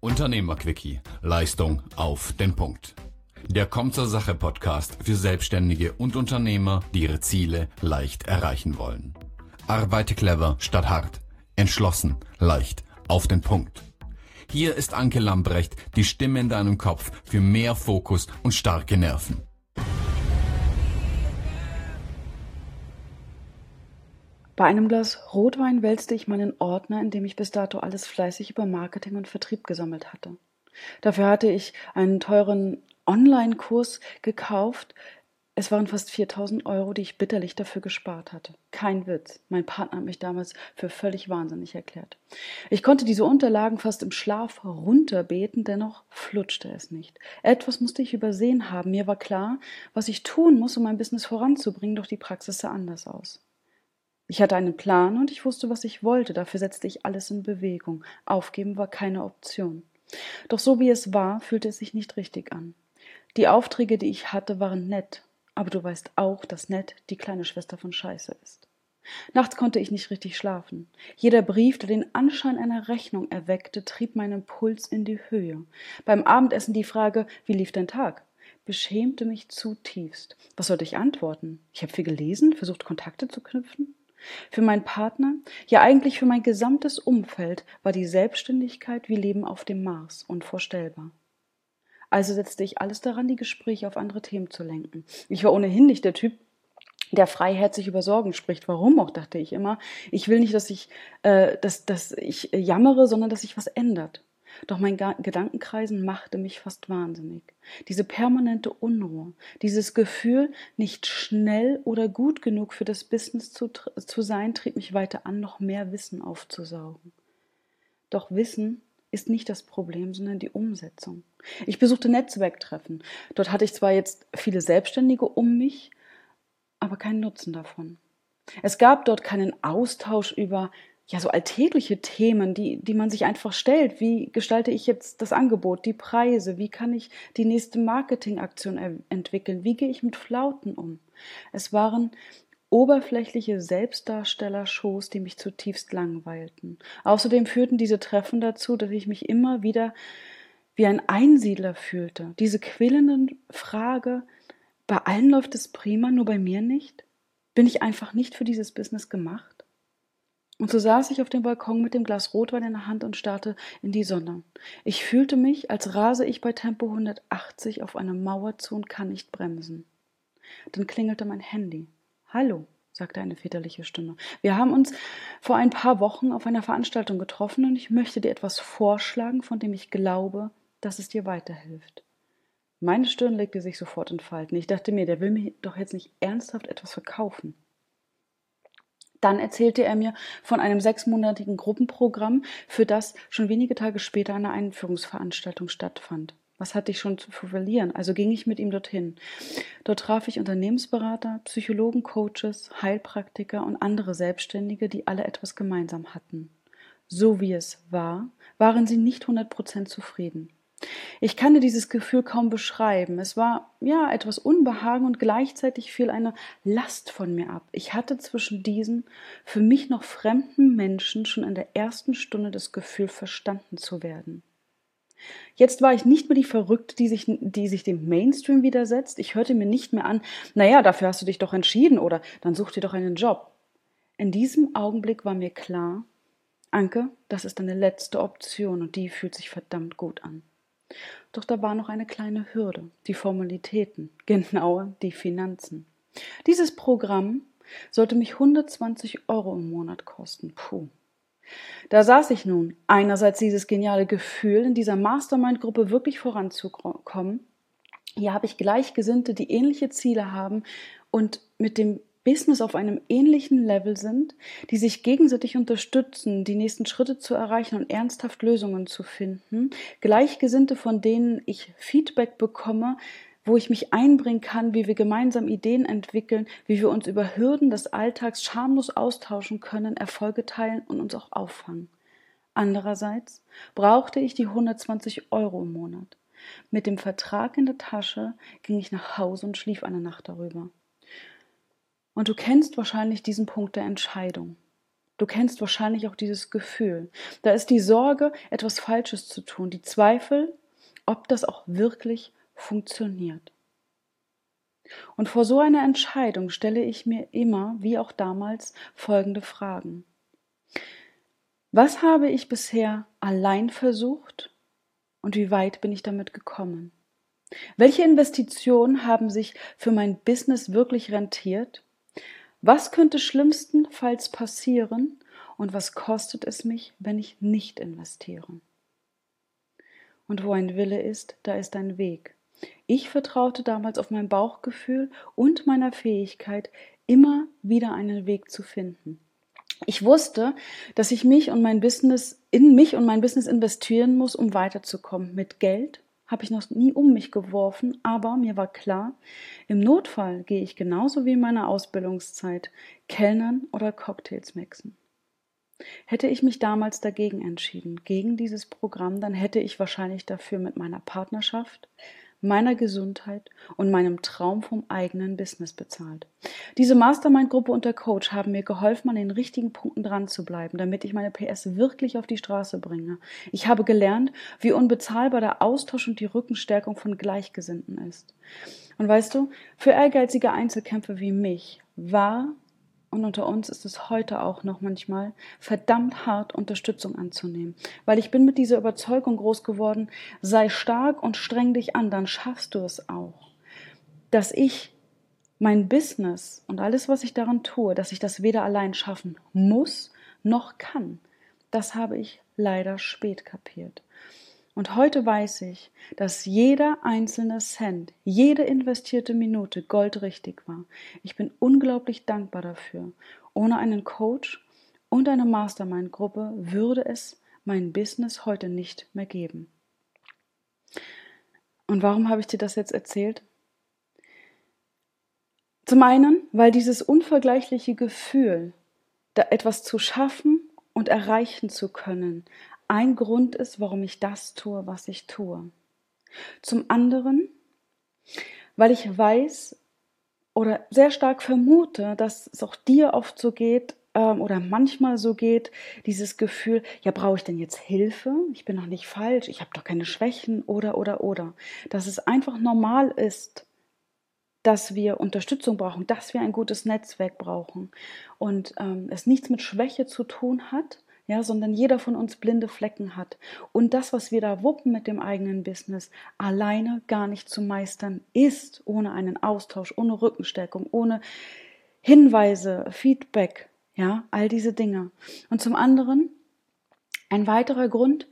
Unternehmerquickie. Leistung auf den Punkt. Der Komm-zur-Sache-Podcast für Selbstständige und Unternehmer, die ihre Ziele leicht erreichen wollen. Arbeite clever statt hart. Entschlossen, leicht, auf den Punkt. Hier ist Anke Lambrecht, die Stimme in deinem Kopf für mehr Fokus und starke Nerven. Bei einem Glas Rotwein wälzte ich meinen Ordner, in dem ich bis dato alles fleißig über Marketing und Vertrieb gesammelt hatte. Dafür hatte ich einen teuren Online-Kurs gekauft. Es waren fast 4.000 €, die ich bitterlich dafür gespart hatte. Kein Witz. Mein Partner hat mich damals für völlig wahnsinnig erklärt. Ich konnte diese Unterlagen fast im Schlaf runterbeten, dennoch flutschte es nicht. Etwas musste ich übersehen haben. Mir war klar, was ich tun muss, um mein Business voranzubringen, doch die Praxis sah anders aus. Ich hatte einen Plan und ich wusste, was ich wollte. Dafür setzte ich alles in Bewegung. Aufgeben war keine Option. Doch so wie es war, fühlte es sich nicht richtig an. Die Aufträge, die ich hatte, waren nett. Aber du weißt auch, dass nett die kleine Schwester von Scheiße ist. Nachts konnte ich nicht richtig schlafen. Jeder Brief, der den Anschein einer Rechnung erweckte, trieb meinen Puls in die Höhe. Beim Abendessen die Frage, wie lief dein Tag? Beschämte mich zutiefst. Was sollte ich antworten? Ich habe viel gelesen, versucht Kontakte zu knüpfen. Für meinen Partner, ja eigentlich für mein gesamtes Umfeld, war die Selbstständigkeit wie Leben auf dem Mars unvorstellbar. Also setzte ich alles daran, die Gespräche auf andere Themen zu lenken. Ich war ohnehin nicht der Typ, der freiherzig über Sorgen spricht. Warum auch, dachte ich immer. Ich will nicht, dass ich jammere, sondern dass sich was ändert. Doch mein Gedankenkreisen machte mich fast wahnsinnig. Diese permanente Unruhe, dieses Gefühl, nicht schnell oder gut genug für das Business zu sein, trieb mich weiter an, noch mehr Wissen aufzusaugen. Doch Wissen ist nicht das Problem, sondern die Umsetzung. Ich besuchte Netzwerktreffen. Dort hatte ich zwar jetzt viele Selbstständige um mich, aber keinen Nutzen davon. Es gab dort keinen Austausch über so alltägliche Themen, die man sich einfach stellt. Wie gestalte ich jetzt das Angebot, die Preise? Wie kann ich die nächste Marketingaktion entwickeln? Wie gehe ich mit Flauten um? Es waren oberflächliche Selbstdarsteller-Shows, die mich zutiefst langweilten. Außerdem führten diese Treffen dazu, dass ich mich immer wieder wie ein Einsiedler fühlte. Diese quälende Frage, bei allen läuft es prima, nur bei mir nicht? Bin ich einfach nicht für dieses Business gemacht? Und so saß ich auf dem Balkon mit dem Glas Rotwein in der Hand und starrte in die Sonne. Ich fühlte mich, als rase ich bei Tempo 180 auf eine Mauer zu und kann nicht bremsen. Dann klingelte mein Handy. »Hallo«, sagte eine väterliche Stimme. »Wir haben uns vor ein paar Wochen auf einer Veranstaltung getroffen und ich möchte dir etwas vorschlagen, von dem ich glaube, dass es dir weiterhilft.« Meine Stirn legte sich sofort in Falten. Ich dachte mir, der will mir doch jetzt nicht ernsthaft etwas verkaufen. Dann erzählte er mir von einem 6-monatigen Gruppenprogramm, für das schon wenige Tage später eine Einführungsveranstaltung stattfand. Was hatte ich schon zu verlieren? Also ging ich mit ihm dorthin. Dort traf ich Unternehmensberater, Psychologen, Coaches, Heilpraktiker und andere Selbstständige, die alle etwas gemeinsam hatten. So wie es war, waren sie nicht 100% zufrieden. Ich kann dir dieses Gefühl kaum beschreiben. Es war, etwas Unbehagen und gleichzeitig fiel eine Last von mir ab. Ich hatte zwischen diesen für mich noch fremden Menschen schon in der ersten Stunde das Gefühl, verstanden zu werden. Jetzt war ich nicht mehr die Verrückte, die sich dem Mainstream widersetzt. Ich hörte mir nicht mehr an, dafür hast du dich doch entschieden oder dann such dir doch einen Job. In diesem Augenblick war mir klar, Anke, das ist deine letzte Option und die fühlt sich verdammt gut an. Doch da war noch eine kleine Hürde, die Formalitäten, genauer die Finanzen. Dieses Programm sollte mich 120 € im Monat kosten. Puh. Da saß ich nun, einerseits dieses geniale Gefühl, in dieser Mastermind-Gruppe wirklich voranzukommen. Hier habe ich Gleichgesinnte, die ähnliche Ziele haben und mit dem Business auf einem ähnlichen Level sind, die sich gegenseitig unterstützen, die nächsten Schritte zu erreichen und ernsthaft Lösungen zu finden. Gleichgesinnte, von denen ich Feedback bekomme, wo ich mich einbringen kann, wie wir gemeinsam Ideen entwickeln, wie wir uns über Hürden des Alltags schamlos austauschen können, Erfolge teilen und uns auch auffangen. Andererseits brauchte ich die 120 € im Monat. Mit dem Vertrag in der Tasche ging ich nach Hause und schlief eine Nacht darüber. Und du kennst wahrscheinlich diesen Punkt der Entscheidung. Du kennst wahrscheinlich auch dieses Gefühl. Da ist die Sorge, etwas Falsches zu tun, die Zweifel, ob das auch wirklich funktioniert. Und vor so einer Entscheidung stelle ich mir immer, wie auch damals, folgende Fragen. Was habe ich bisher allein versucht und wie weit bin ich damit gekommen? Welche Investitionen haben sich für mein Business wirklich rentiert? Was könnte schlimmstenfalls passieren und was kostet es mich, wenn ich nicht investiere? Und wo ein Wille ist, da ist ein Weg. Ich vertraute damals auf mein Bauchgefühl und meiner Fähigkeit, immer wieder einen Weg zu finden. Ich wusste, dass ich in mich und mein Business investieren muss, um weiterzukommen. Mit Geld habe ich noch nie um mich geworfen, aber mir war klar, im Notfall gehe ich genauso wie in meiner Ausbildungszeit Kellnern oder Cocktails mixen. Hätte ich mich damals dagegen entschieden, gegen dieses Programm, dann hätte ich wahrscheinlich dafür mit meiner Partnerschaft, meiner Gesundheit und meinem Traum vom eigenen Business bezahlt. Diese Mastermind-Gruppe und der Coach haben mir geholfen, an den richtigen Punkten dran zu bleiben, damit ich meine PS wirklich auf die Straße bringe. Ich habe gelernt, wie unbezahlbar der Austausch und die Rückenstärkung von Gleichgesinnten ist. Und weißt du, für ehrgeizige Einzelkämpfer wie mich war und unter uns ist es heute auch noch manchmal verdammt hart, Unterstützung anzunehmen. Weil ich bin mit dieser Überzeugung groß geworden, sei stark und streng dich an, dann schaffst du es auch. Dass ich mein Business und alles, was ich daran tue, dass ich das weder allein schaffen muss, noch kann, das habe ich leider spät kapiert. Und heute weiß ich, dass jeder einzelne Cent, jede investierte Minute goldrichtig war. Ich bin unglaublich dankbar dafür. Ohne einen Coach und eine Mastermind-Gruppe würde es mein Business heute nicht mehr geben. Und warum habe ich dir das jetzt erzählt? Zum einen, weil dieses unvergleichliche Gefühl, da etwas zu schaffen und erreichen zu können, ein Grund ist, warum ich das tue, was ich tue. Zum anderen, weil ich weiß oder sehr stark vermute, dass es auch dir oft so geht oder manchmal so geht, dieses Gefühl, ja, brauche ich denn jetzt Hilfe? Ich bin doch nicht falsch, ich habe doch keine Schwächen oder. Dass es einfach normal ist, dass wir Unterstützung brauchen, dass wir ein gutes Netzwerk brauchen und es nichts mit Schwäche zu tun hat, ja, sondern jeder von uns blinde Flecken hat. Und das, was wir da wuppen mit dem eigenen Business, alleine gar nicht zu meistern ist, ohne einen Austausch, ohne Rückenstärkung, ohne Hinweise, Feedback, ja, all diese Dinge. Und zum anderen, ein weiterer Grund,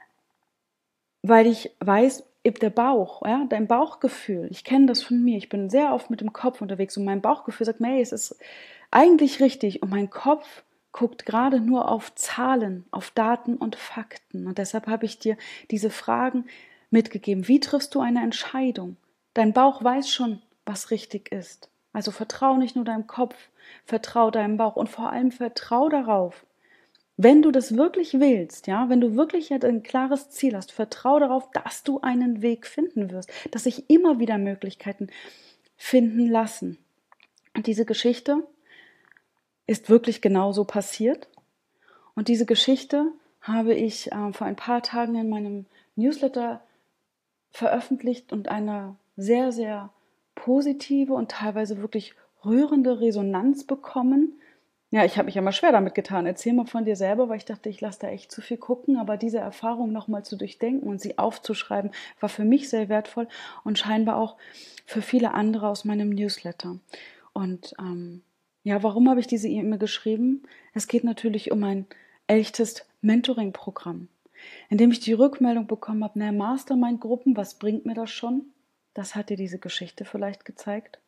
weil ich weiß, der Bauch, ja, dein Bauchgefühl, ich kenne das von mir, ich bin sehr oft mit dem Kopf unterwegs und mein Bauchgefühl sagt mir, hey, es ist eigentlich richtig und mein Kopf guckt gerade nur auf Zahlen, auf Daten und Fakten. Und deshalb habe ich dir diese Fragen mitgegeben. Wie triffst du eine Entscheidung? Dein Bauch weiß schon, was richtig ist. Also vertrau nicht nur deinem Kopf, vertrau deinem Bauch und vor allem vertrau darauf. Wenn du das wirklich willst, ja, wenn du wirklich ein klares Ziel hast, vertrau darauf, dass du einen Weg finden wirst, dass sich immer wieder Möglichkeiten finden lassen. Und diese Geschichte ist wirklich genauso passiert. Und diese Geschichte habe ich vor ein paar Tagen in meinem Newsletter veröffentlicht und eine sehr, sehr positive und teilweise wirklich rührende Resonanz bekommen. Ja, ich habe mich immer schwer damit getan. Erzähl mal von dir selber, weil ich dachte, ich lasse da echt zu viel gucken. Aber diese Erfahrung nochmal zu durchdenken und sie aufzuschreiben, war für mich sehr wertvoll und scheinbar auch für viele andere aus meinem Newsletter. Und ja, warum habe ich diese E-Mail geschrieben? Es geht natürlich um ein echtes Mentoring-Programm, in dem ich die Rückmeldung bekommen habe, Mastermind-Gruppen, was bringt mir das schon? Das hat dir diese Geschichte vielleicht gezeigt.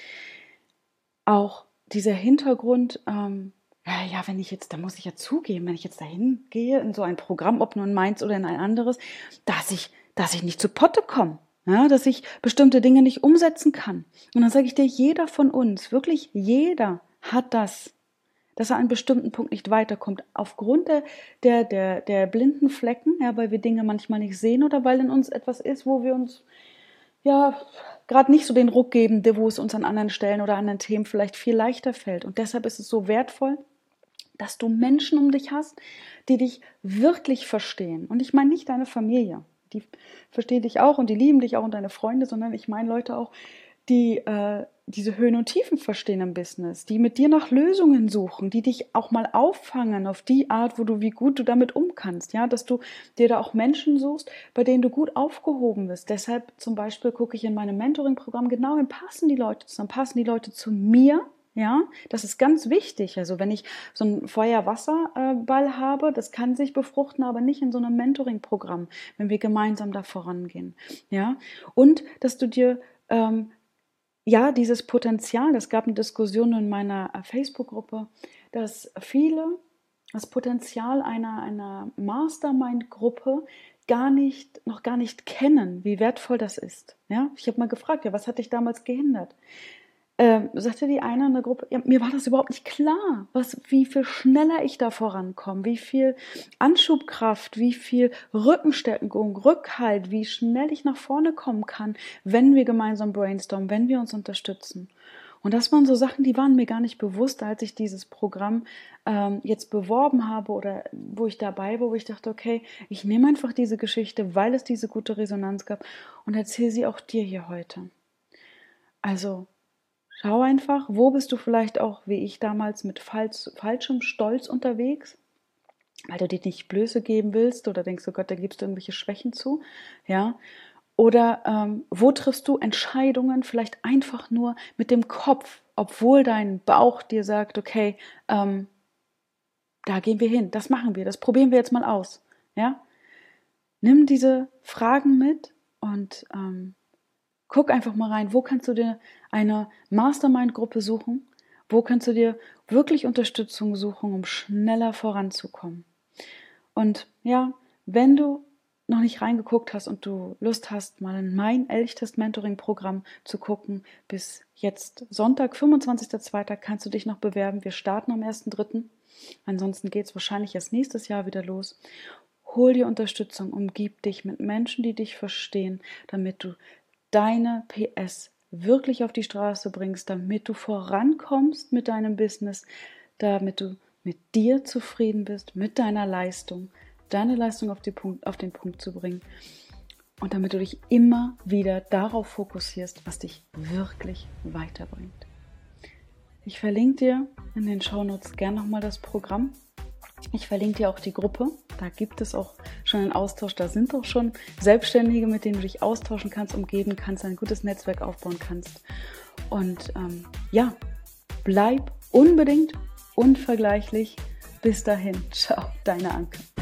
Auch dieser Hintergrund, ja, wenn ich jetzt, da muss ich ja zugeben, wenn ich jetzt dahin gehe in so ein Programm, ob nur in meins oder in ein anderes, dass ich nicht zu Potte komme. Ja, dass ich bestimmte Dinge nicht umsetzen kann. Und dann sage ich dir, jeder von uns, wirklich jeder hat das, dass er an einem bestimmten Punkt nicht weiterkommt. Aufgrund der blinden Flecken, ja, weil wir Dinge manchmal nicht sehen oder weil in uns etwas ist, wo wir uns ja gerade nicht so den Ruck geben, wo es uns an anderen Stellen oder anderen Themen vielleicht viel leichter fällt. Und deshalb ist es so wertvoll, dass du Menschen um dich hast, die dich wirklich verstehen. Und ich meine nicht deine Familie, die verstehen dich auch und die lieben dich auch und deine Freunde, sondern ich meine Leute auch, die diese Höhen und Tiefen verstehen im Business, die mit dir nach Lösungen suchen, die dich auch mal auffangen auf die Art, wie gut du damit um kannst, ja, dass du dir da auch Menschen suchst, bei denen du gut aufgehoben bist. Deshalb zum Beispiel gucke ich in meinem Mentoring-Programm genau hin, passen die Leute zu mir. Ja, das ist ganz wichtig. Also wenn ich so einen Feuer-Wasser-Ball habe, das kann sich befruchten, aber nicht in so einem Mentoring-Programm, wenn wir gemeinsam da vorangehen. Ja, und dass du dir dieses Potenzial, es gab eine Diskussion in meiner Facebook-Gruppe, dass viele das Potenzial einer Mastermind-Gruppe noch gar nicht kennen, wie wertvoll das ist. Ja? Ich habe mal gefragt, was hat dich damals gehindert? Sagte die eine in der Gruppe, ja, mir war das überhaupt nicht klar, wie viel schneller ich da vorankomme, wie viel Anschubkraft, wie viel Rückenstärkung, Rückhalt, wie schnell ich nach vorne kommen kann, wenn wir gemeinsam brainstormen, wenn wir uns unterstützen. Und das waren so Sachen, die waren mir gar nicht bewusst, als ich dieses Programm jetzt beworben habe oder wo ich dabei war, wo ich dachte, okay, ich nehme einfach diese Geschichte, weil es diese gute Resonanz gab und erzähle sie auch dir hier heute. Also, schau einfach, wo bist du vielleicht auch, wie ich damals, mit falschem Stolz unterwegs, weil du dir nicht Blöße geben willst oder denkst, oh Gott, da gibst du irgendwelche Schwächen zu, ja. Oder wo triffst du Entscheidungen vielleicht einfach nur mit dem Kopf, obwohl dein Bauch dir sagt, okay, da gehen wir hin, das machen wir, das probieren wir jetzt mal aus, ja. Nimm diese Fragen mit und guck einfach mal rein, wo kannst du dir eine Mastermind-Gruppe suchen? Wo kannst du dir wirklich Unterstützung suchen, um schneller voranzukommen? Und ja, wenn du noch nicht reingeguckt hast und du Lust hast, mal in mein Elchtest-Mentoring-Programm zu gucken, bis jetzt Sonntag, 25.02. kannst du dich noch bewerben. Wir starten am 1.3. Ansonsten geht es wahrscheinlich erst nächstes Jahr wieder los. Hol dir Unterstützung, umgib dich mit Menschen, die dich verstehen, damit du deine PS wirklich auf die Straße bringst, damit du vorankommst mit deinem Business, damit du mit dir zufrieden bist, mit deiner Leistung, deine Leistung auf den Punkt zu bringen und damit du dich immer wieder darauf fokussierst, was dich wirklich weiterbringt. Ich verlinke dir in den Shownotes gerne nochmal das Programm. Ich verlinke dir auch die Gruppe, da gibt es auch schon einen Austausch, da sind auch schon Selbstständige, mit denen du dich austauschen kannst, umgeben kannst, ein gutes Netzwerk aufbauen kannst. Und bleib unbedingt unvergleichlich. Bis dahin, ciao, deine Anke.